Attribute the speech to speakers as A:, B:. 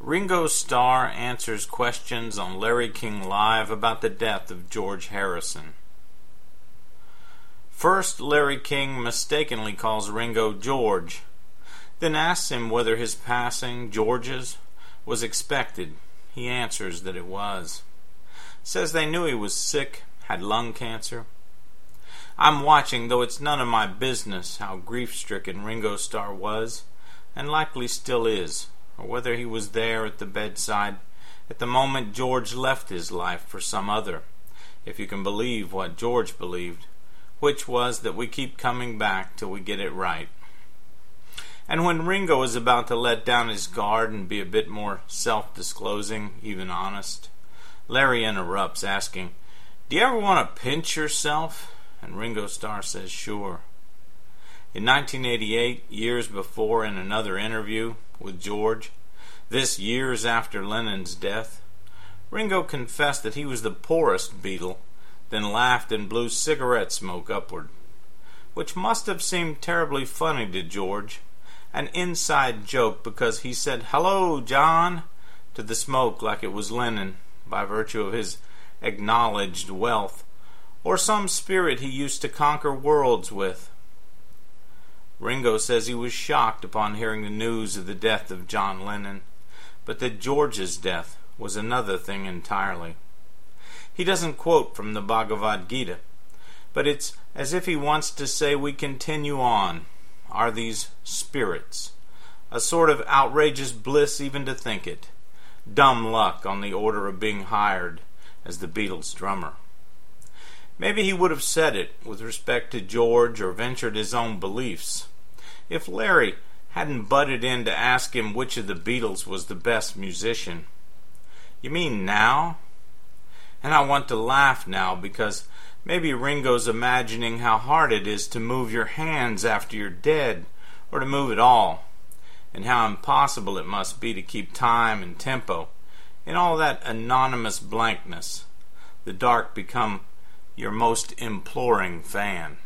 A: Ringo Starr answers questions on Larry King Live about the death of George Harrison. First, Larry King mistakenly calls Ringo George, then asks him whether his passing, George's, was expected. He answers that it was. Says they knew he was sick, had lung cancer. I'm watching, though it's none of my business, how grief-stricken Ringo Starr was, and likely still is, or whether he was there at the bedside at the moment George left his life for some other, if you can believe what George believed, which was that we keep coming back till we get it right. And when Ringo is about to let down his guard and be a bit more self-disclosing, even honest, Larry interrupts, asking, "Do you ever want to pinch yourself?" And Ringo Starr says, "Sure." In 1988, years before, in another interview with George, this years after Lennon's death, Ringo confessed that he was the poorest Beatle, then laughed and blew cigarette smoke upward, which must have seemed terribly funny to George, an inside joke because he said, "Hello, John," to the smoke like it was Lennon, by virtue of his acknowledged wealth, or some spirit he used to conquer worlds with. Ringo says he was shocked upon hearing the news of the death of John Lennon, but that George's death was another thing entirely. He doesn't quote from the Bhagavad Gita, but it's as if he wants to say we continue on, are these spirits, a sort of outrageous bliss even to think it, dumb luck on the order of being hired as the Beatles' drummer. Maybe he would have said it with respect to George or ventured his own beliefs if Larry hadn't butted in to ask him which of the Beatles was the best musician. "You mean now?" And I want to laugh now because maybe Ringo's imagining how hard it is to move your hands after you're dead, or to move at all, and how impossible it must be to keep time and tempo in all that anonymous blankness, the dark become your most imploring fan.